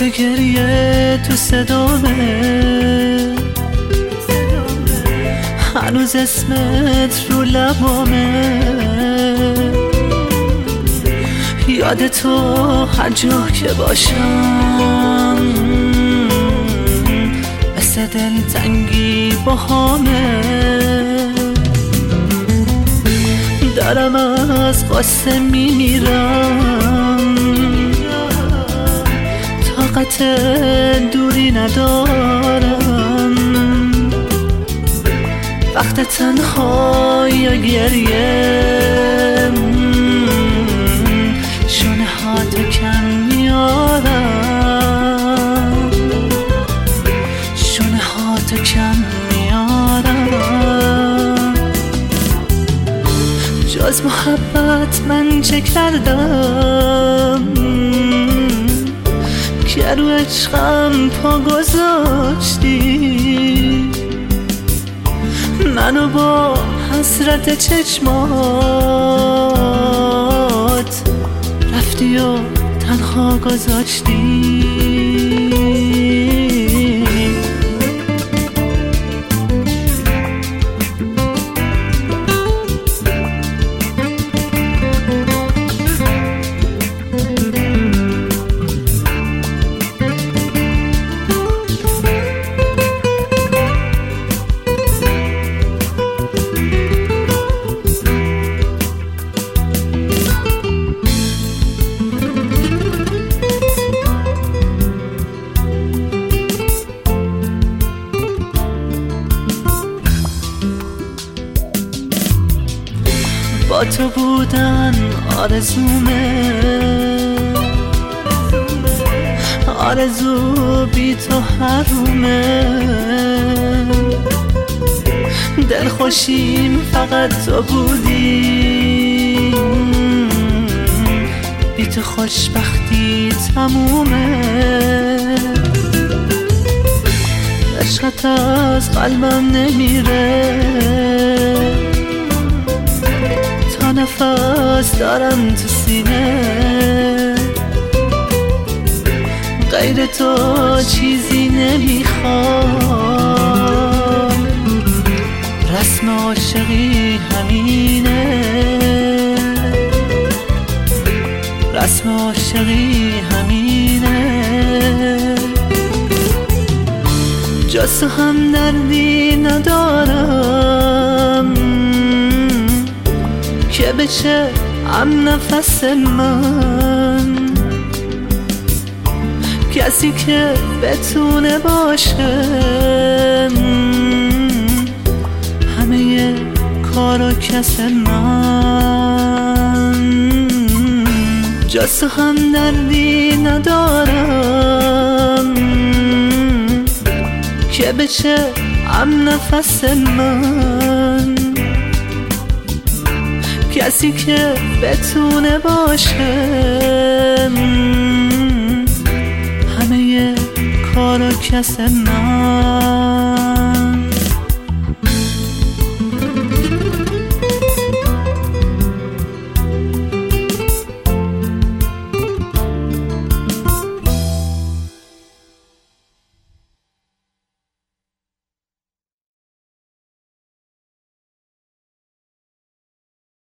صدای گریه تو صدامه، هنوز اسمت رو لبامه. یاد تو هر جا که باشم مثل دلتنگی باهامه. دارم از قصه میمیرم، طاقت دوری ندارم. وقت تنهایی یا گریه شونه هاتو کم میارم، شونه هاتو کم میارم. جز محبت من چه کردم که رو عشقم پا گذاشتی؟ منو با حسرت چشمات رفتی و تنها گذاشتی. با تو بودن آرزومه، آرزو بی تو حرومه. دلخوشیم فقط تو بودی، بی تو خوشبختی تمومه. عشقت از قلبم نمیره، نفس دارم تو سینه. غیر تو چیزی نمیخوام، رسم عاشقی همینه، رسم عاشقی همینه. جز تو هم دردی ندارم که بشه هم نفس من. کسی که بتونه باشه همه کار و کس من. جز تو هم دردی ندارم که بشه هم نفس من. کسی که بتونه باشه همه کار و کس من.